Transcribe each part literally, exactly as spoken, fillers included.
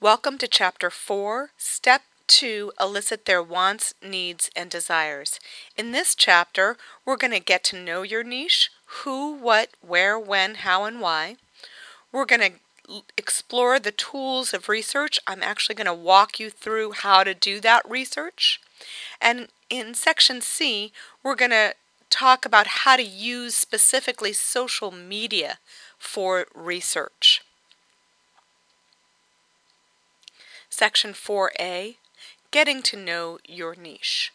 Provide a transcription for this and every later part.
Welcome to Chapter four, Step two, Elicit Their Wants, Needs, and Desires. In this chapter, we're going to get to know your niche, who, what, where, when, how, and why. We're going to explore the tools of research. I'm actually going to walk you through how to do that research. And in Section C, we're going to talk about how to use specifically social media for research. Section four A, Getting to Know Your Niche.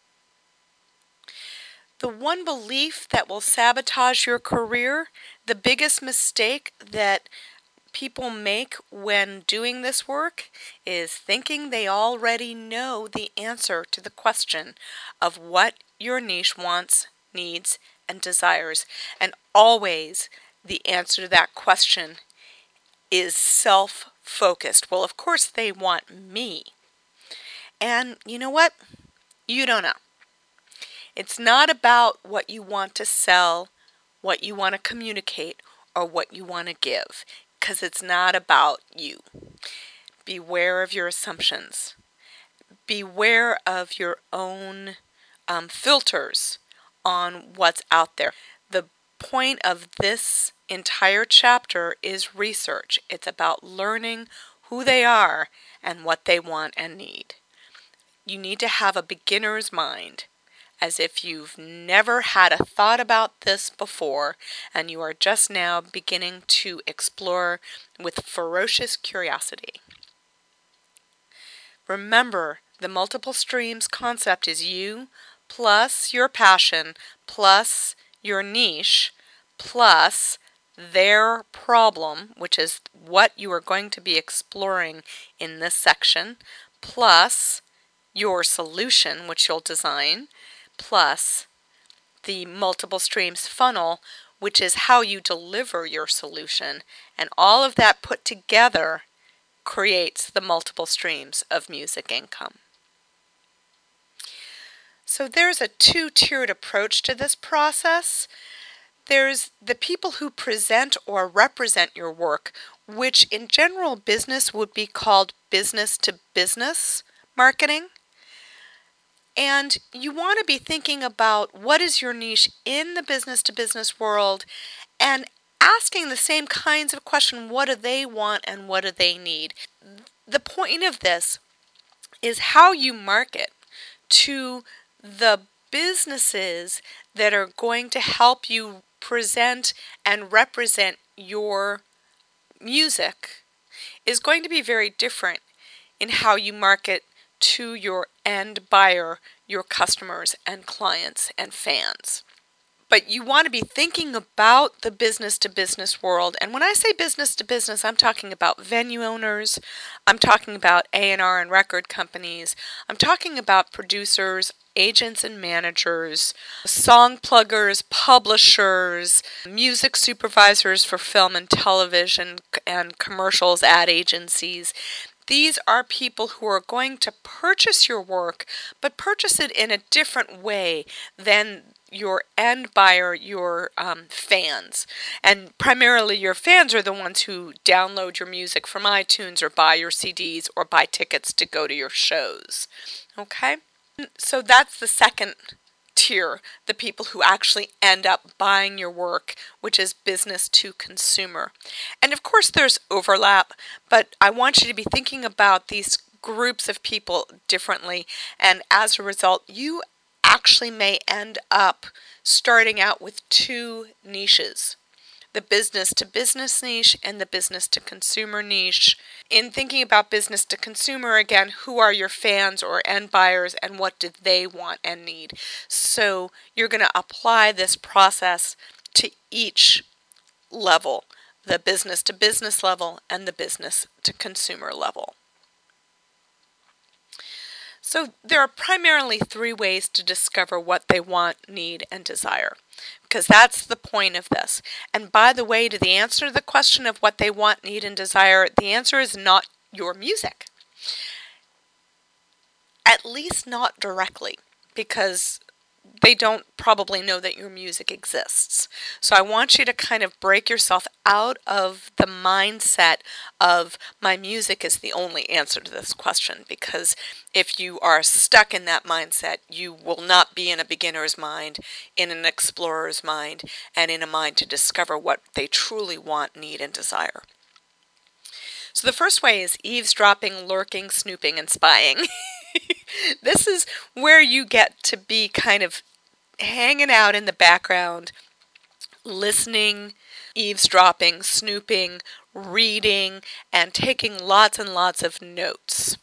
The one belief that will sabotage your career, the biggest mistake that people make when doing this work, is thinking they already know the answer to the question of what your niche wants, needs, and desires. And always the answer to that question is self-focused. Well, of course they want me. And you know what? You don't know. It's not about what you want to sell, what you want to communicate, or what you want to give, because it's not about you. Beware of your assumptions. Beware of your own um, filters on what's out there. The point of this entire chapter is research. It's about learning who they are and what they want and need. You need to have a beginner's mind, as if you've never had a thought about this before and you are just now beginning to explore with ferocious curiosity. Remember, the multiple streams concept is you plus your passion plus your niche plus their problem, which is what you are going to be exploring in this section, plus your solution, which you'll design, plus the multiple streams funnel, which is how you deliver your solution. And all of that put together creates the multiple streams of music income. So there's a two-tiered approach to this process. There's the people who present or represent your work, which in general business would be called business-to-business marketing. And you want to be thinking about what is your niche in the business-to-business world and asking the same kinds of questions. What do they want and what do they need? The point of this is how you market to the businesses that are going to help you present and represent your music is going to be very different in how you market to your end buyer, your customers and clients and fans. But you want to be thinking about the business-to-business world. And when I say business-to-business, I'm talking about venue owners, I'm talking about A and R and record companies, I'm talking about producers, agents and managers, song pluggers, publishers, music supervisors for film and television and commercials, ad agencies. These are people who are going to purchase your work, but purchase it in a different way than your end buyer, your um, fans. And primarily your fans are the ones who download your music from iTunes or buy your C Ds or buy tickets to go to your shows. Okay? So that's the second tier, the people who actually end up buying your work, which is business to consumer. And of course there's overlap, but I want you to be thinking about these groups of people differently, and as a result you actually may end up starting out with two niches. The business to business niche and the business to consumer niche. In thinking about business to consumer, again, who are your fans or end buyers and what do they want and need? So you're going to apply this process to each level, the business to business level and the business to consumer level. So there are primarily three ways to discover what they want, need, and desire, because that's the point of this. And by the way, to the answer to the question of what they want, need, and desire, the answer is not your music. At least not directly, because they don't probably know that your music exists. So I want you to kind of break yourself out of the mindset of my music is the only answer to this question, because if you are stuck in that mindset, you will not be in a beginner's mind, in an explorer's mind, and in a mind to discover what they truly want, need, and desire. So the first way is eavesdropping, lurking, snooping, and spying. This is where you get to be kind of hanging out in the background, listening, eavesdropping, snooping, reading, and taking lots and lots of notes.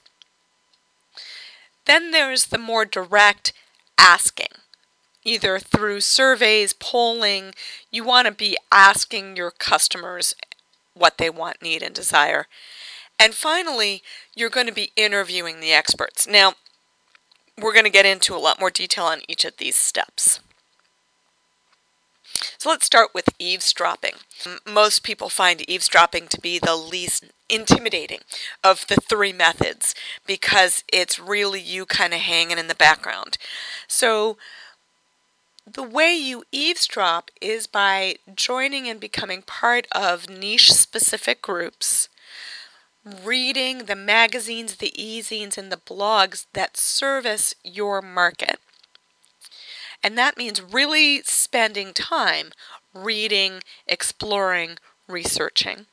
Then there's the more direct asking, either through surveys, polling. You want to be asking your customers what they want, need, and desire. And finally, you're going to be interviewing the experts. Now, we're going to get into a lot more detail on each of these steps. So let's start with eavesdropping. Most people find eavesdropping to be the least intimidating of the three methods because it's really you kind of hanging in the background. So the way you eavesdrop is by joining and becoming part of niche-specific groups, reading the magazines, the e-zines, and the blogs that service your market. And that means really spending time reading, exploring, researching.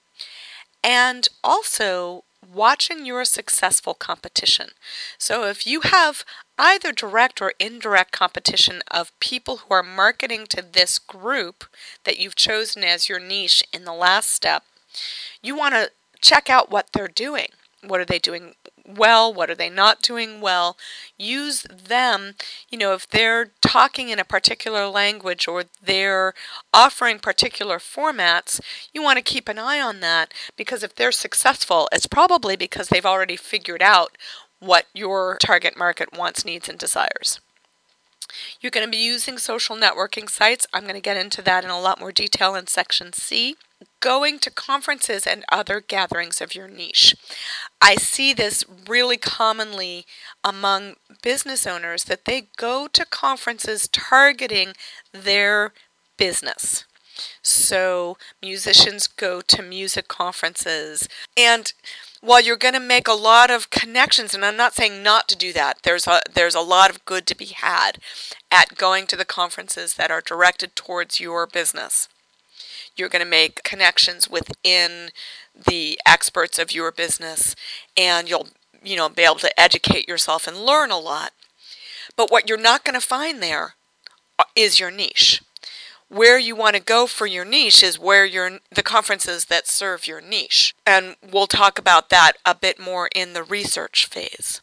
And also watching your successful competition. So if you have either direct or indirect competition of people who are marketing to this group that you've chosen as your niche in the last step, you want to check out what they're doing. What are they doing well? What are they not doing well? Use them, you know, if they're talking in a particular language or they're offering particular formats, you want to keep an eye on that, because if they're successful, it's probably because they've already figured out what your target market wants, needs, and desires. You're going to be using social networking sites. I'm going to get into that in a lot more detail in section C. Going to conferences and other gatherings of your niche. I see this really commonly among business owners, that they go to conferences targeting their business. So musicians go to music conferences, and while you're going to make a lot of connections, and I'm not saying not to do that, there's a there's a lot of good to be had at going to the conferences that are directed towards your business. You're going to make connections within the experts of your business, and you'll, you know, be able to educate yourself and learn a lot. But what you're not going to find there is your niche. Where you want to go for your niche is where your the conferences that serve your niche. And we'll talk about that a bit more in the research phase.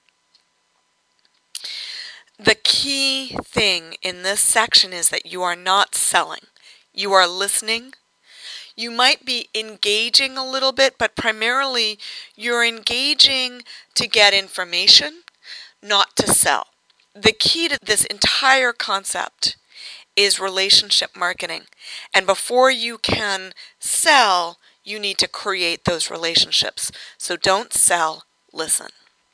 The key thing in this section is that you are not selling. You are listening. You might be engaging a little bit, but primarily you're engaging to get information, not to sell. The key to this entire concept is relationship marketing. And before you can sell, you need to create those relationships. So don't sell, listen.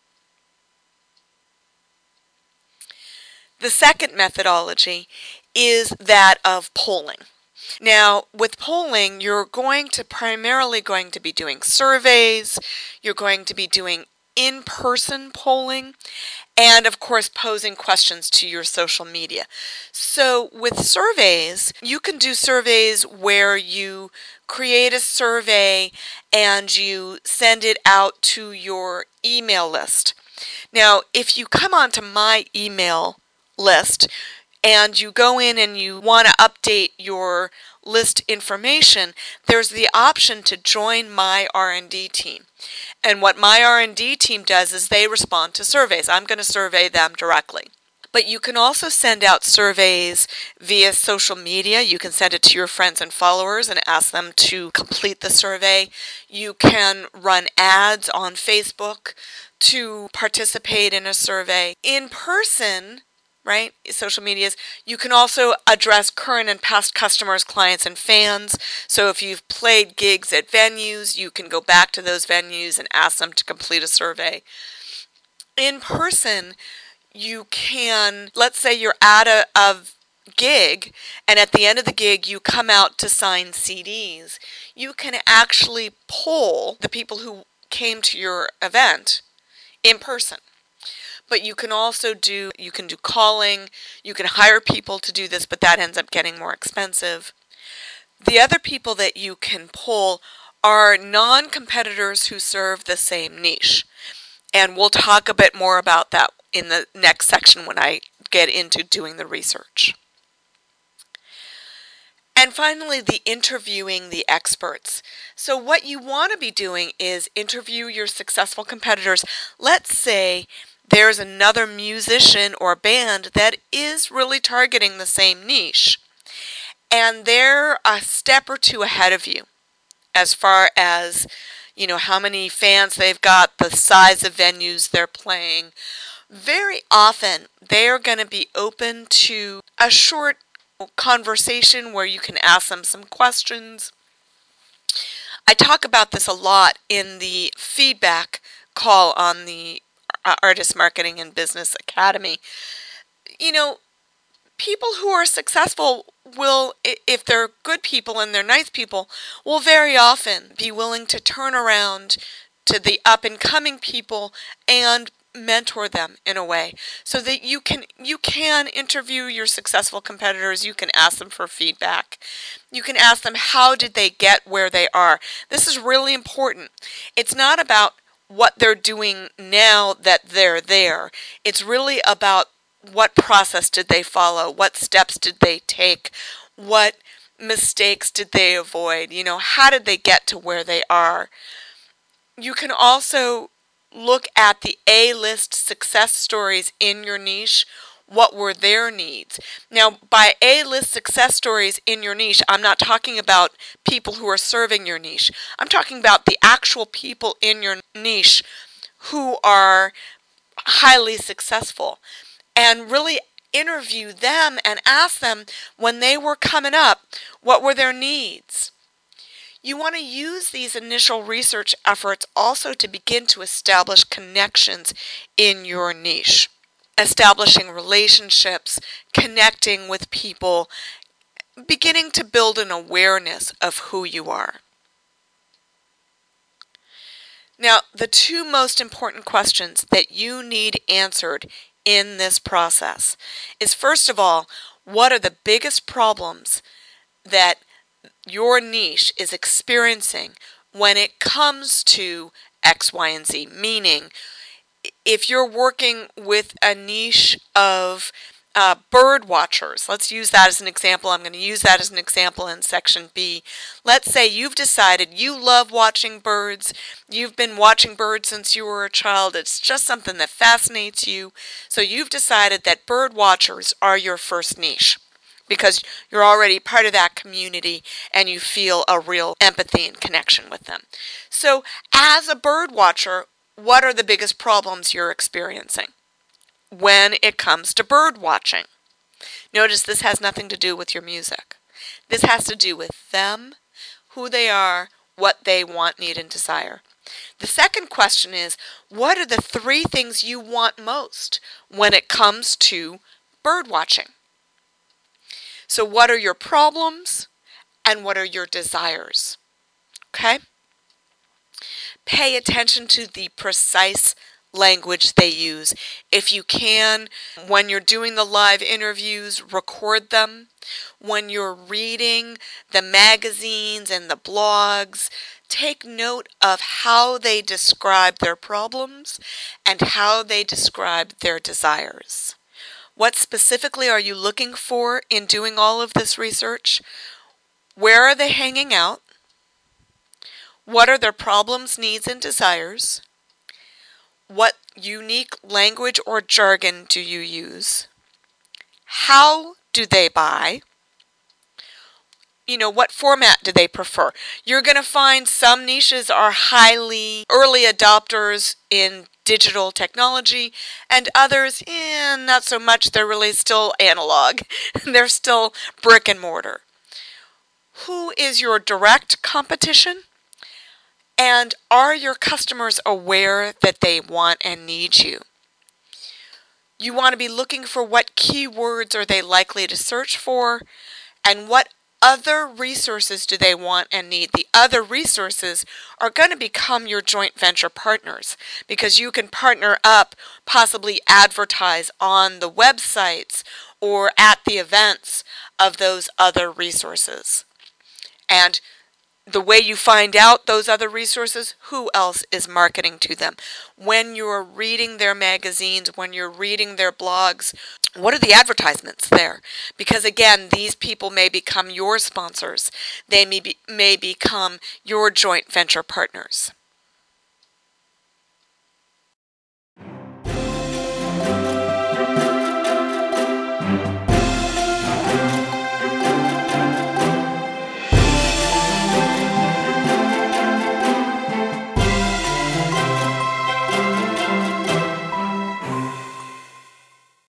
The second methodology is that of polling. Now, with polling, you're going to primarily going to be doing surveys, you're going to be doing in-person polling, and of course posing questions to your social media. So with surveys, you can do surveys where you create a survey and you send it out to your email list. Now, if you come onto my email list and you go in and you want to update your list information, there's the option to join my R and D team. And what my R and D team does is they respond to surveys. I'm going to survey them directly. But you can also send out surveys via social media. You can send it to your friends and followers and ask them to complete the survey. You can run ads on Facebook to participate in a survey. In person, right, social medias, you can also address current and past customers, clients, and fans. So if you've played gigs at venues, you can go back to those venues and ask them to complete a survey. In person, You can, let's say you're at a, a gig, and at the end of the gig you come out to sign C Ds. You can actually poll the people who came to your event in person. But you can also do, you can do calling, you can hire people to do this, but that ends up getting more expensive. The other people that you can poll are non-competitors who serve the same niche. And we'll talk a bit more about that in the next section when I get into doing the research. And finally, the interviewing the experts. So what you want to be doing is interview your successful competitors. Let's say there's another musician or band that is really targeting the same niche, and they're a step or two ahead of you as far as, you know, how many fans they've got, the size of venues they're playing. Very often, they are going to be open to a short conversation where you can ask them some questions. I talk about this a lot in the feedback call on the Artist Marketing and Business Academy. You know, people who are successful will, if they're good people and they're nice people, will very often be willing to turn around to the up and coming people and mentor them in a way, so that you can you can interview your successful competitors. You can ask them for feedback. You can ask them, how did they get where they are? This is really important. It's not about what they're doing now that they're there. It's really about what process did they follow? What steps did they take? What mistakes did they avoid? You know, how did they get to where they are? You can also look at the A-list success stories in your niche. What were their needs? Now, by A-list success stories in your niche, I'm not talking about people who are serving your niche. I'm talking about the actual people in your niche who are highly successful, and really interview them and ask them, when they were coming up, what were their needs? You want to use these initial research efforts also to begin to establish connections in your niche, establishing relationships, connecting with people, beginning to build an awareness of who you are. Now, the two most important questions that you need answered in this process is, first of all, what are the biggest problems that your niche is experiencing when it comes to X, Y, and Z? Meaning, if you're working with a niche of uh, bird watchers, let's use that as an example. I'm going to use that as an example in section B. Let's say you've decided you love watching birds. You've been watching birds since you were a child. It's just something that fascinates you. So you've decided that bird watchers are your first niche, because you're already part of that community and you feel a real empathy and connection with them. So as a bird watcher, what are the biggest problems you're experiencing when it comes to bird watching? Notice this has nothing to do with your music. This has to do with them, who they are, what they want, need, and desire. The second question is, what are the three things you want most when it comes to bird watching? So what are your problems and what are your desires? Okay? Pay attention to the precise language they use. If you can, when you're doing the live interviews, record them. When you're reading the magazines and the blogs, take note of how they describe their problems and how they describe their desires. What specifically are you looking for in doing all of this research? Where are they hanging out? What are their problems, needs, and desires? What unique language or jargon do you use? How do they buy? You know, what format do they prefer? You're going to find some niches are highly early adopters in digital technology, and others, eh, not so much. They're really still analog. They're still brick and mortar. Who is your direct competition? And are your customers aware that they want and need you? You want to be looking for what keywords are they likely to search for, and what other resources do they want and need. The other resources are going to become your joint venture partners, because you can partner up, possibly advertise on the websites or at the events of those other resources. And the way you find out those other resources, who else is marketing to them? When you're reading their magazines, when you're reading their blogs, what are the advertisements there? Because again, these people may become your sponsors. They may, be, may become your joint venture partners.